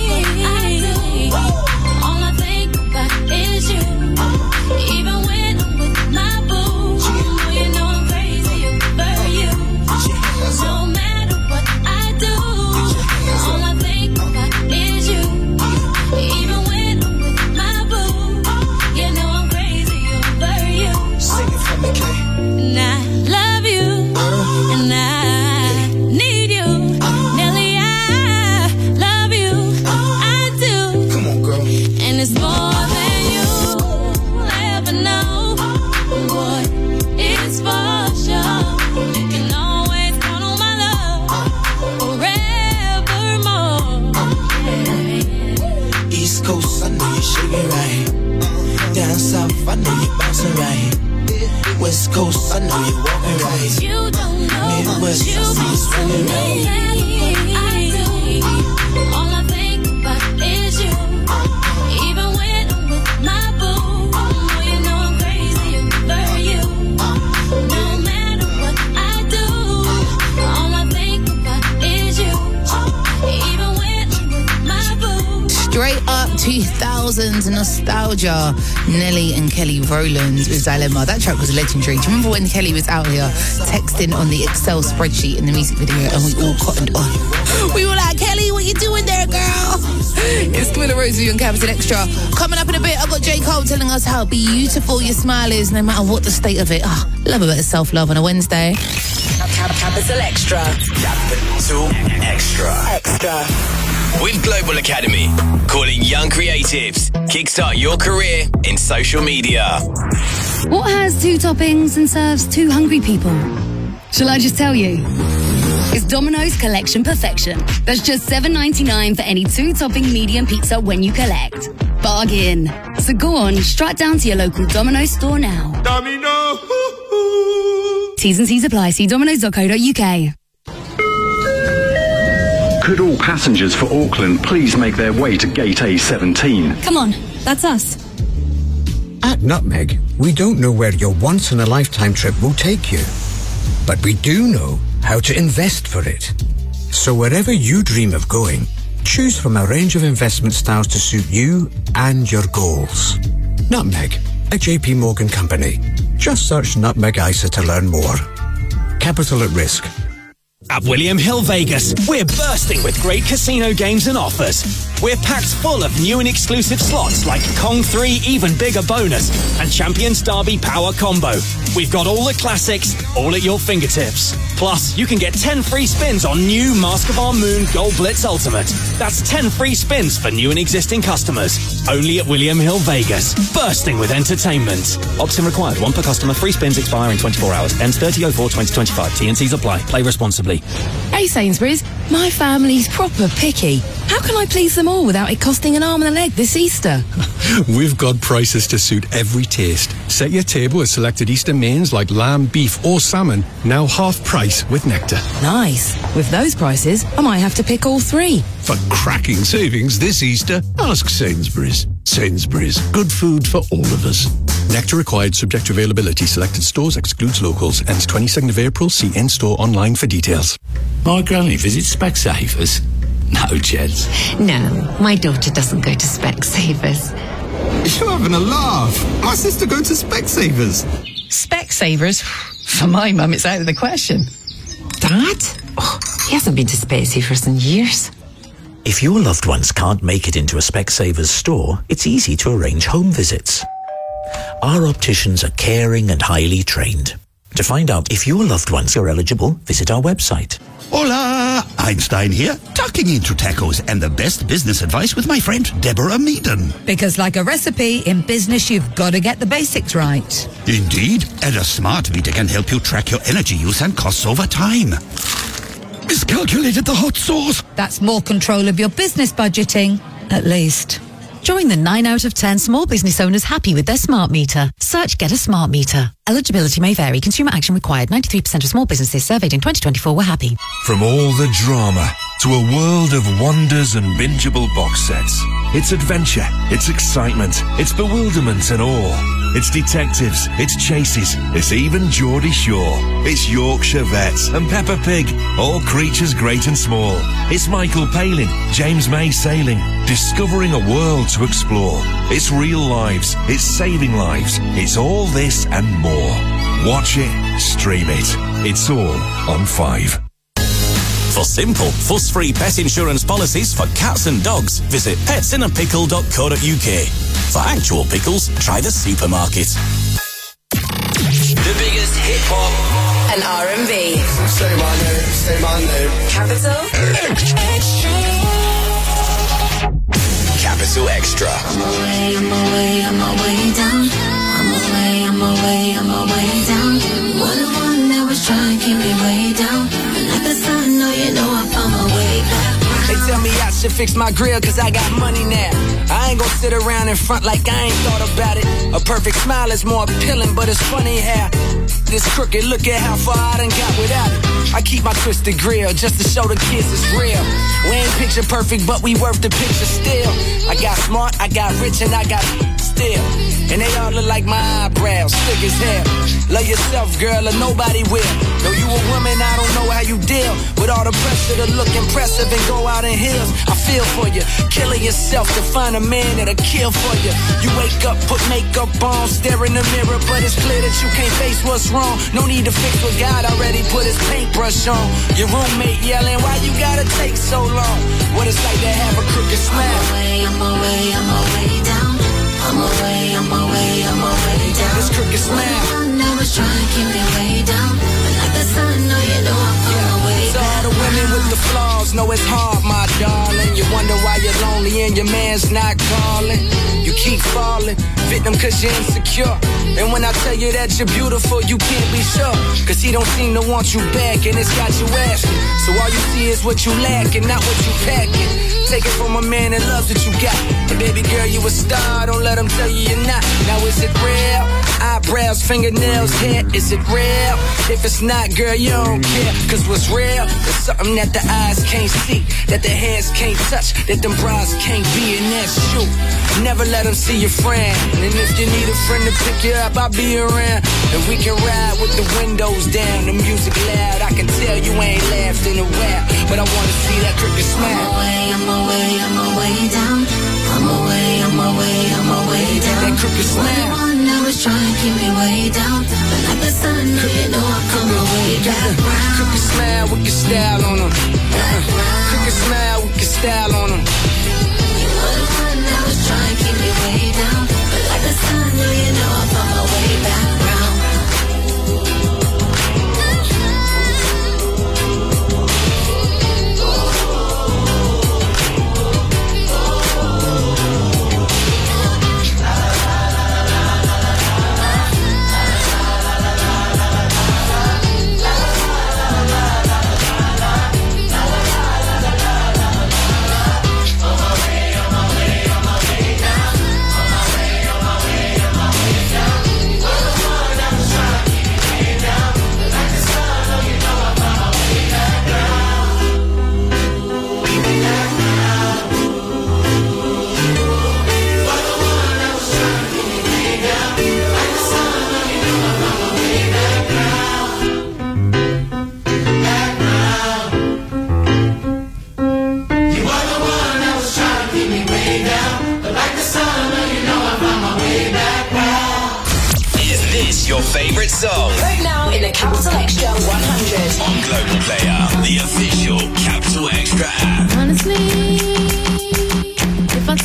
All I think about is you. Even when I'm with my boo, you know I'm crazy over you. No matter what I do, all I think about is you. Even when I'm with my boo, you know I'm crazy over you. Sing it for me, Kay. And I love you, and I need you. Nelly, I love you, I do. Come on, girl. And it's more than you'll ever know. Boy, it's for sure. You can always count on my love forevermore. East Coast, I know you're shaking right. Down south, I know you're bouncing right. West Coast, I know you're walking right. You don't know Midwest, what you I see you swinging right. I do. All I think about is you. Even when I'm with my boo, you know I'm crazy over you. No matter what I do, all I think about is you. Even when I'm with my boo. Straight up 2000s nostalgia. Nelly and Kelly Rowland with Dilemma. That track was legendary. Do you remember when Kelly was out here texting on the Excel spreadsheet in the music video and we all cottoned on? We were like, Kelly, what you doing there, girl? It's Camilla Roseview and Capital Extra. Coming up in a bit, I've got J. Cole telling us how beautiful your smile is no matter what the state of it. Love a bit of self-love on a Wednesday. Capital Extra. Capital Extra. With Global Academy, calling young creatives. Kickstart your career in social media. What has 2 toppings and serves 2 hungry people? Shall I just tell you? It's Domino's Collection Perfection. That's just $7.99 for any 2-topping medium pizza when you collect. Bargain. So go on, strut down to your local Domino's store now. Domino. T's and C's apply. See domino's.co.uk. Could all passengers for Auckland please make their way to Gate A17? Come on, that's us. At Nutmeg, we don't know where your once-in-a-lifetime trip will take you, but we do know how to invest for it. So wherever you dream of going, choose from a range of investment styles to suit you and your goals. Nutmeg, a JP Morgan company. Just search Nutmeg ISA to learn more. Capital at risk. At William Hill Vegas, we're bursting with great casino games and offers. We're packed full of new and exclusive slots like Kong 3 Even Bigger Bonus and Champions Derby Power Combo. We've got all the classics, all at your fingertips. Plus, you can get 10 free spins on new Mask of Our Moon Gold Blitz Ultimate. That's 10 free spins for new and existing customers. Only at William Hill Vegas, bursting with entertainment. Opt-in required. 1 per customer. Free spins expire in 24 hours. Ends 30/04/2025. T&Cs apply. Play responsibly. Hey Sainsbury's, my family's proper picky. How can I please them all without it costing an arm and a leg this Easter? We've got prices to suit every taste. Set your table with selected Easter mains like lamb, beef or salmon, now half price with Nectar. Nice. With those prices, I might have to pick all 3. For cracking savings this Easter, ask Sainsbury's. Sainsbury's, good food for all of us. Nectar required, subject to availability. Selected stores, excludes locals. Ends 22nd of April. See in-store online for details. My granny visits Specsavers. No, Jeds. No, my daughter doesn't go to Specsavers. You're having a laugh. My sister goes to Specsavers. Specsavers? For my mum, it's out of the question. Dad? Oh, he hasn't been to Specsavers in years. If your loved ones can't make it into a Specsavers store, it's easy to arrange home visits. Our opticians are caring and highly trained. To find out if your loved ones are eligible, visit our website. Hola! Einstein here, tucking into tacos and the best business advice with my friend Deborah Meaden. Because like a recipe, in business you've got to get the basics right. Indeed, and a smart meter can help you track your energy use and costs over time. Miscalculated the hot sauce. That's more control of your business budgeting, at least. Join the 9 out of 10 small business owners happy with their smart meter. Search Get a Smart Meter. Eligibility may vary. Consumer action required. 93% of small businesses surveyed in 2024 were happy. From all the drama to a world of wonders and bingeable box sets. It's adventure, it's excitement, it's bewilderment and awe. it's detectives, it's chases, it's even Geordie Shore. It's Yorkshire Vets and Peppa Pig, all creatures great and small. It's Michael Palin, James May sailing, discovering a world to explore. It's real lives, it's saving lives, it's all this and more. Watch it, stream it. It's all on 5. For simple, fuss-free pet insurance policies for cats and dogs, visit petsinnapickle.co.uk. For actual pickles, try the supermarket. The biggest hip-hop and R&B. Say my name. Capital Extra. Capital Extra. I'm away down. I'm away down. What the one that was trying to keep me way down. Like the sun, no, you know I found my way back. They tell me I should fix my grill cause I got money now. I ain't gon' sit around in front like I ain't thought about it. A perfect smile is more appealing, but it's funny how this crooked, look at how far I done got without it. I keep my twisted grill just to show the kids it's real. We ain't picture perfect, but we worth the picture still. I got smart, I got rich, and I got still. And they all look like my eyebrows, thick as hell. Love yourself, girl, or nobody will. Know you a woman, I don't know how you deal with all the pressure to look impressive and go out in heels. I feel for you, killing yourself to find a man that'll kill for you. You wake up, put makeup on, stare in the mirror, but it's clear that you can't face what's wrong. No need to fix what God already put his paintbrush on. Your roommate yelling, why you gotta take so long? What it's like to have a crooked smile. I'm away down. I'm away down. This crooked smile. I was trying to keep me way down. But like the sun, no, you know I'm on my way back. So all the women with the flaws know it's hard, my darling. You wonder why you're lonely and your man's not calling. You keep falling, victim cause you're insecure. And when I tell you that you're beautiful, you can't be sure. Cause he don't seem to want you back and it's got you asking. So all you see is what you lack and not what you packing. Take it from a man that loves what you got. And baby girl, you a star, don't let him tell you you're not. Now is it real? Eyebrows, fingernails, hair, is it real? If it's not, girl, you don't care. Cause what's real is something that the eyes can't see, that the hands can't touch, that them bras can't be, and that's you. Never let them see your friend. And if you need a friend to pick you up, I'll be around. And we can ride with the windows down, the music loud. I can tell you ain't laughed in a while, but I wanna see that crooked smile. I'm away down. I'm away down. That crooked smile. One that was trying to keep me way down. But like the sun, you know I come my way back round. Crooked smile with your style on them. Crooked smile with your style on them. You were the one that was trying to keep me way down. But like the sun, you know I found my way back round. Your favorite song. Right now in the Capital Extra 100. On Global Player, the official Capital Extra app. Honestly, if I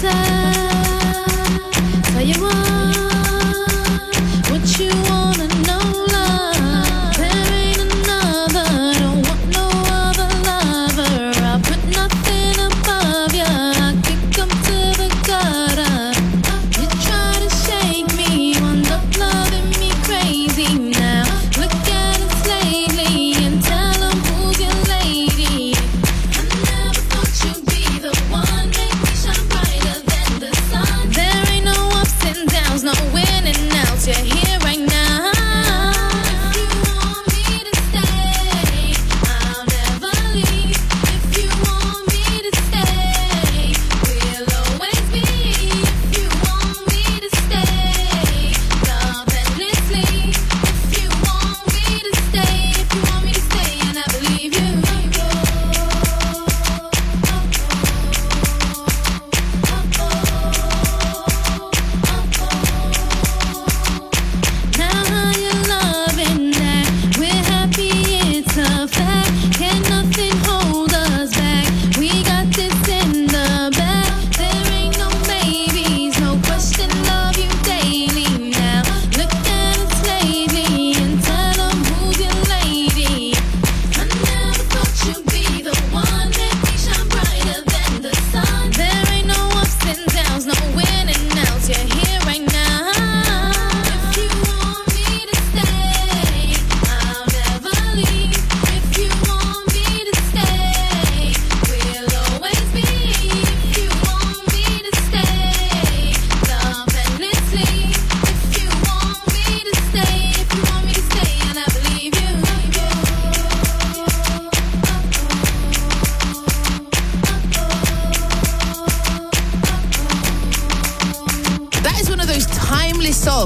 tell you what you wanna know, love, there ain't another, don't want no other lover. I put nothing above you, I kick 'em to the gutter. You try to shake me, wind up loving me crazy now. Look at us lately and tell 'em who's your lady. I never thought you'd be the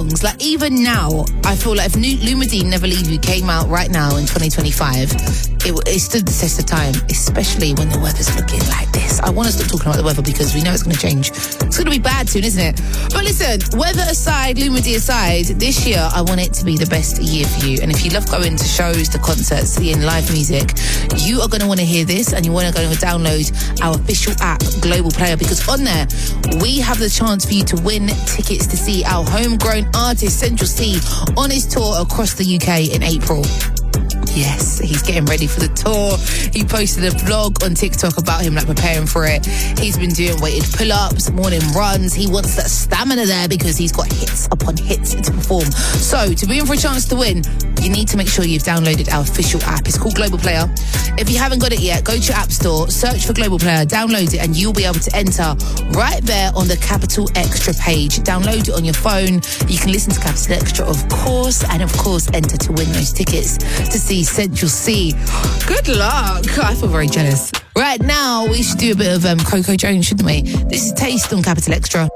songs, like even now, I feel like if Lumidine Never Leave You came out right now in 2025, it stood the test of time, especially when the weather's looking like this. I want to stop talking about the weather because we know it's going to change. It's going to be bad soon, isn't it? But listen, weather aside, Lumidine aside, this year I want it to be the best year for you. And if you love going to shows, to concerts, seeing live music, you are going to want to hear this, and you want to go and download our official app, Global Player, because on there we have the chance for you to win tickets to see our homegrown artist Central C on his tour across the UK in April. Yes, he's getting ready for the tour. He posted a vlog on TikTok about him, like, preparing for it. He's been doing weighted pull-ups, morning runs. He wants that stamina there because he's got hits upon hits to perform. So, to be in for a chance to win, you need to make sure you've downloaded our official app. It's called Global Player. If you haven't got it yet, go to your app store, search for Global Player, download it, and you'll be able to enter right there on the Capital Extra page. Download it on your phone. You can listen to Capital Extra, of course, and of course, enter to win those tickets to see Central C. Good luck. I feel very jealous. Right now, we should do a bit of Coco Jones, shouldn't we? This is Taste on Capital Extra.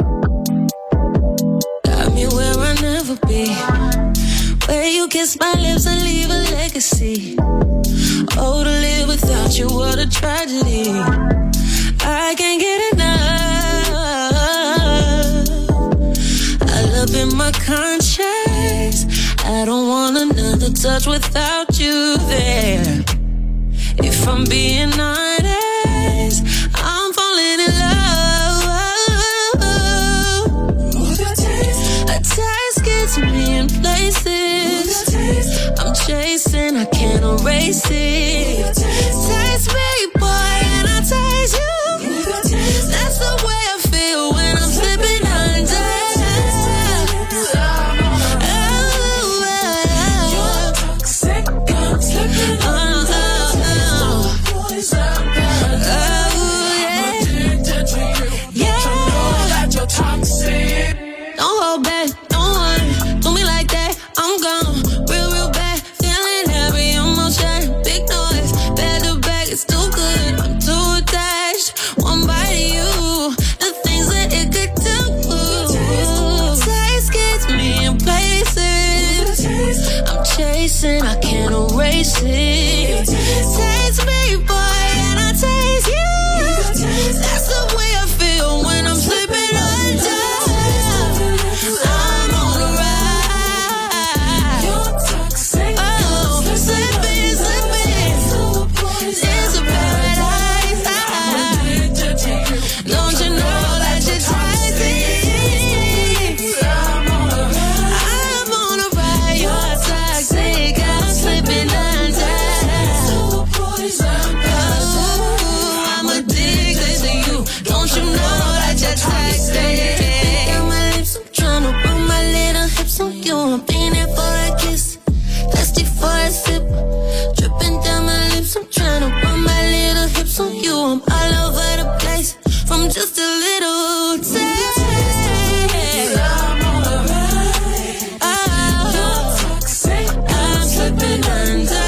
Got me where I'll never be, where you kiss my lips and leave a legacy. Oh, to live without you, what a tragedy. I can't get enough. I love in my conscience. I don't want another touch without you there. If I'm being honest, I'm falling in love. A taste gets me in places I'm chasing, I can't erase it. Taste me, boy, and I taste you. That's the way I feel when I'm slipping under. Don't hold back, don't worry, do me like that, I'm gone, real bad, feeling heavy, emotion, big noise, back to back, it's too good, I'm too attached, one bite of you, the things that it could do. Taste gets me in places I'm chasing, I can't erase it. Taste me, boy, and I taste you. That's the way I feel when I'm slipping under. I'm on a ride. You're toxic. Oh, slipping. It's a paradise. Don't you know that you're toxic? I'm on a ride. You're toxic. I'm slipping under. Oh, I'm addicted to you. Don't you know that you're toxic? Got my lips, I'm tryna put my little hips on you. I'm being here for a kiss, thirsty for a sip. Dripping down my lips, I'm tryna put my little hips on you. I'm all over the place from just a little taste. I'm on a ride. Oh, I'm slipping under.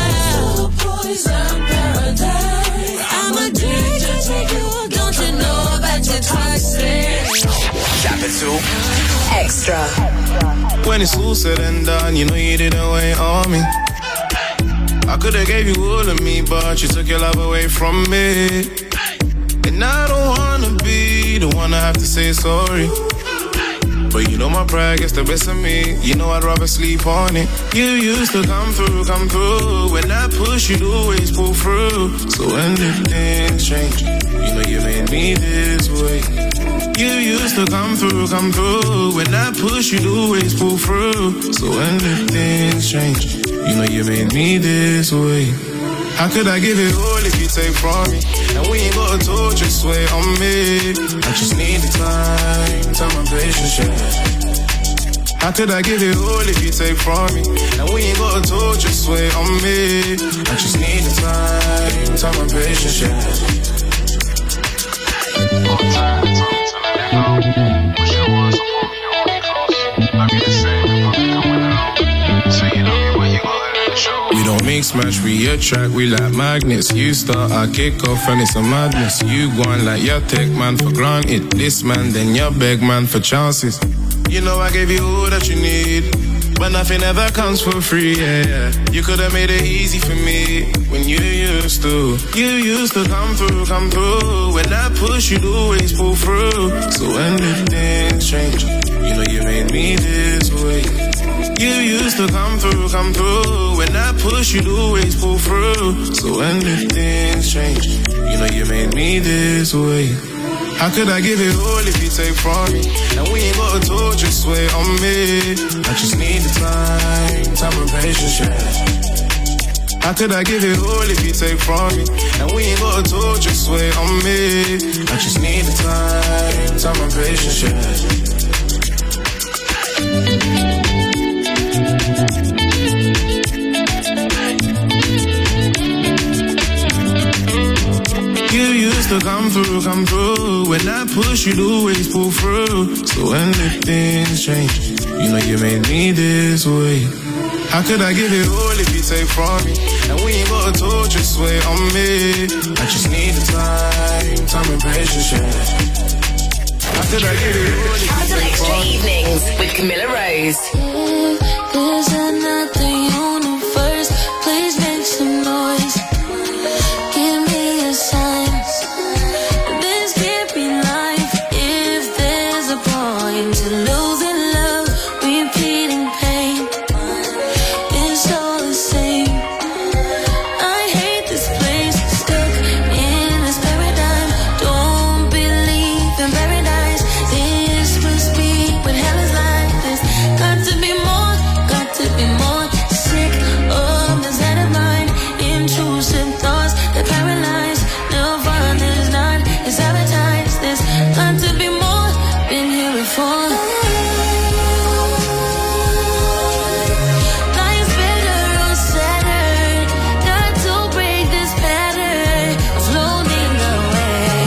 I'm addicted to you. Don't you know about your toxic? Capital Extra. When it's all said and done, you know you didn't wait on me. I could've gave you all of me, but you took your love away from me. And I don't wanna be the one to have to say sorry, but you know my pride gets the best of me. You know I'd rather sleep on it. You used to come through. When I push, you'd always pull through. So when did things change? You know you made me this way. You used to come through. When I push, you'd always pull through. So when did things change? You know you made me this way. How could I give it all if you take from me? And we ain't got a torch, just wait on me. I just need the time my patience, yeah. How could I give it all if you take from me? And we ain't got a torch, just wait on me. I just need the time my patience, yeah. We don't mix match, we attract, we like magnets. You start, I kick off and it's a madness. You go on like your take man for granted. This man, then your beg man for chances. You know I gave you all that you need, but nothing ever comes for free, yeah. You could've made it easy for me when you used to. You used to come through. When I push, you'd always pull through. So when did things change? You know you made me this way. You used to come through. When I push, you'd always pull through. So when did things change? You know you made me this way. How could I give it all if you take from me? And we ain't got to talk, just wait on me. I just need the time and patience, yeah. How could I give it all if you take from me? And we ain't got to talk, just wait on me. I just need the time and patience, yeah. You used to come through. When I push, you'd always pull through. So when did things change? You know you made me this way. How could I give it all if you take from me? And we ain't got to talk, just wait on me. I just need the time and patience, yeah. How could I give it all if you Capital take Extra from me? Evenings with Camilla Rose. There's another universe. Please make some noise. Give me a sign. This can't be life. If there's a point to losing love, repeating pain, it's all the same. I hate this place. Stuck in this paradigm. Don't believe in paradise. This must be what hell is like. This got to be more. Sick of this head of mine. Intrusive thoughts that paralyze. No fun is not. It's advertised. This got to be more. Been here before. Life's better or sadder. Got to break this pattern of floating away.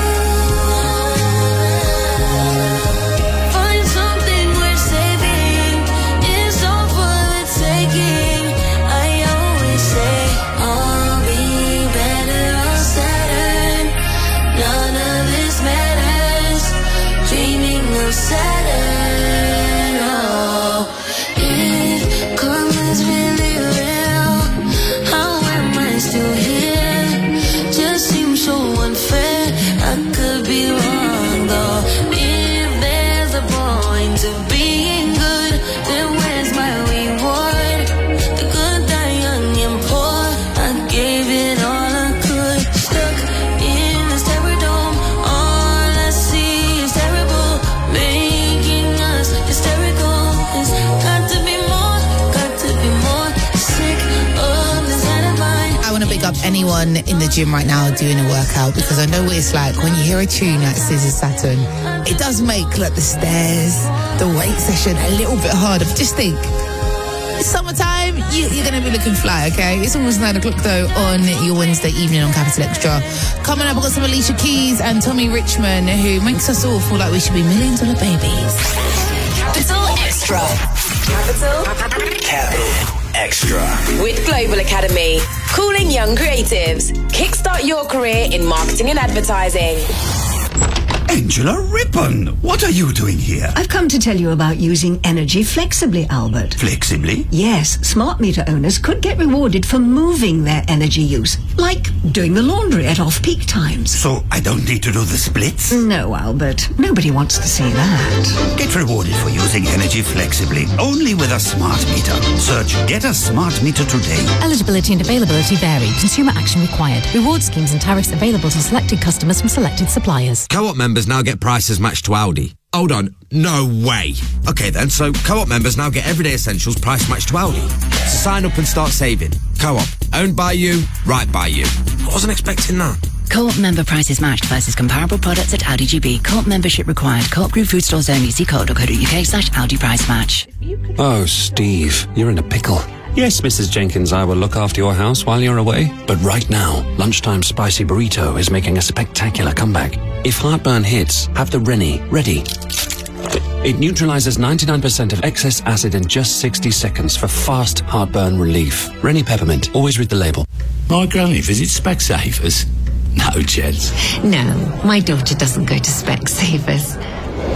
Find something worth saving. It's all for the taking. I always say I'll be better or sadder. None of this matters. Dreaming of Saturn. Oh, if karma's really real, how am I still here? Just seems so unfair. I could be wrong though. If there's a point to being good, then where's my reward? The good die young and poor. I gave it all I could. Stuck in this terror dome. All I see is terrible, making us hysterical. It's got to be more. Sick of this head of mine. I want to big up anyone in the gym right now doing a workout, because I know what it's like when you hear a tune like Scissor Saturn. It does make like the stairs, the weight session a little bit harder. But just think, it's summertime, you're going to be looking fly, okay? It's almost 9 o'clock though on your Wednesday evening on Capital Extra. Coming up, I've got some Alicia Keys and Tommy Richmond, who makes us all feel like we should be $1 million babies. Capital Extra. Capital Extra. With Global Academy. Calling young creatives. Kickstart your career in marketing and advertising. Angela Rippon, what are you doing here? I've come to tell you about using energy flexibly, Albert. Flexibly? Yes, smart meter owners could get rewarded for moving their energy use, like doing the laundry at off-peak times. So I don't need to do the splits? No, Albert. Nobody wants to see that. Get rewarded for using energy flexibly, only with a smart meter. Search Get a Smart Meter today. Eligibility and availability vary. Consumer action required. Reward schemes and tariffs available to selected customers from selected suppliers. Co-op members now get prices matched to Aldi. Hold on, no way. Okay then, so Co-op members now get everyday essentials price matched to Aldi. So sign up and start saving. Co-op, owned by you, right by you. I wasn't expecting that. Co-op member prices matched versus comparable products at Aldi GB. Co-op membership required. Co-op Group food stores only. See co.co.uk/Aldi price match. Oh, Steve, you're in a pickle. Yes, Mrs. Jenkins, I will look after your house while you're away. But right now, Lunchtime Spicy Burrito is making a spectacular comeback. If heartburn hits, have the Rennie ready. It neutralizes 99% of excess acid in just 60 seconds for fast heartburn relief. Rennie Peppermint, always read the label. My granny visits Specsavers. No chance. No, my daughter doesn't go to Specsavers.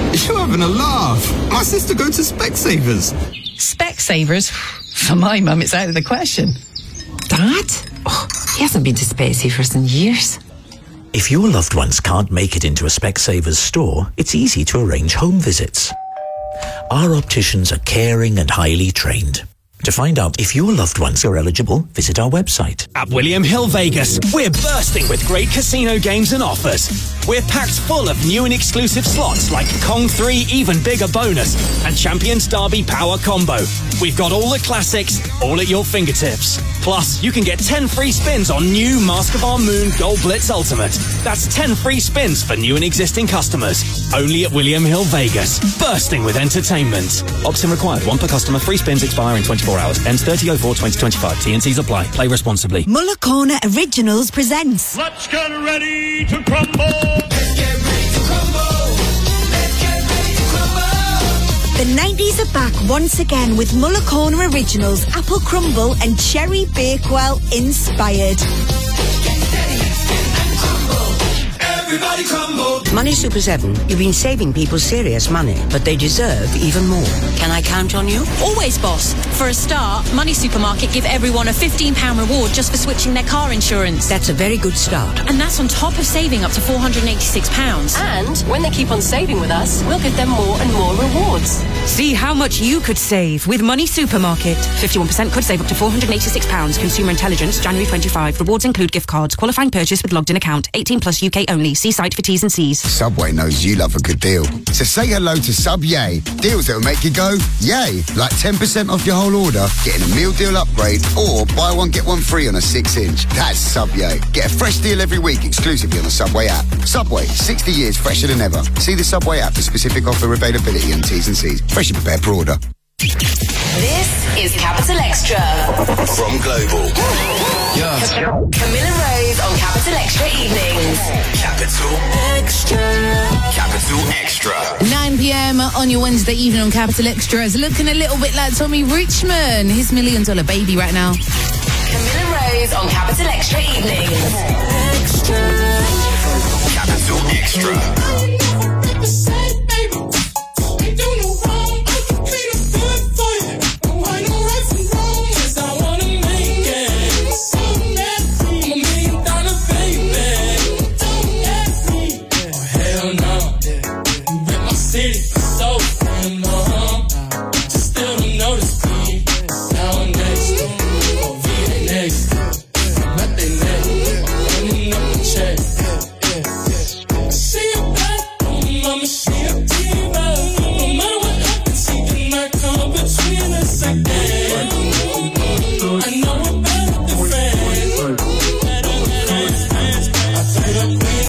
You're having a laugh. My sister goes to Specsavers. Specsavers? For my mum, it's out of the question. Dad? Oh, he hasn't been to Specsavers in years. If your loved ones can't make it into a Specsavers store, it's easy to arrange home visits. Our opticians are caring and highly trained. To find out if your loved ones are eligible, visit our website. At William Hill Vegas, we're bursting with great casino games and offers. We're packed full of new and exclusive slots like Kong 3 Even Bigger Bonus and Champions Derby Power Combo. We've got all the classics, all at your fingertips. Plus, you can get 10 free spins on new Mask of Our Moon Gold Blitz Ultimate. That's 10 free spins for new and existing customers. Only at William Hill Vegas. Bursting with entertainment. Opt-in required. 1 per customer. Free spins expire in 24 hours. Ends 30/04/2025. T&Cs apply. Play responsibly. Muller Corner Originals presents. Let's get ready to crumble. Let's get ready to crumble. Let's get ready to crumble. The 90s are back once again with Muller Corner Originals Apple Crumble and Cherry Bakewell inspired. Everybody crumble. Money Super 7, you've been saving people serious money, but they deserve even more. Can I count on you? Always, boss. For a start, Money Supermarket give everyone a £15 reward just for switching their car insurance. That's a very good start. And that's on top of saving up to £486. And when they keep on saving with us, we'll give them more and more rewards. See how much you could save with Money Supermarket. 51% could save up to £486. Consumer Intelligence, January 25. Rewards include gift cards. Qualifying purchase with logged in account. 18 plus UK only. See site for T's and C's. Subway knows you love a good deal. So say hello to Sub Yay. Deals that'll make you go, yay. Like 10% off your whole order, getting a meal deal upgrade, or buy one, get one free on a 6-inch. That's Sub Yay. Get a fresh deal every week exclusively on the Subway app. Subway, 60 years fresher than ever. See the Subway app for specific offer availability and T's and C's. Freshly prepared per order. This is Capital Extra. From Global. Yeah. Camilla Rose on Capital Extra Evenings. Capital Extra. Capital Extra. 9 p.m. on your Wednesday evening on Capital Extra is looking a little bit like Tommy Richmond, his $1 Million Baby right now. Camilla Rose on Capital Extra Evenings. Extra. Capital Extra. City.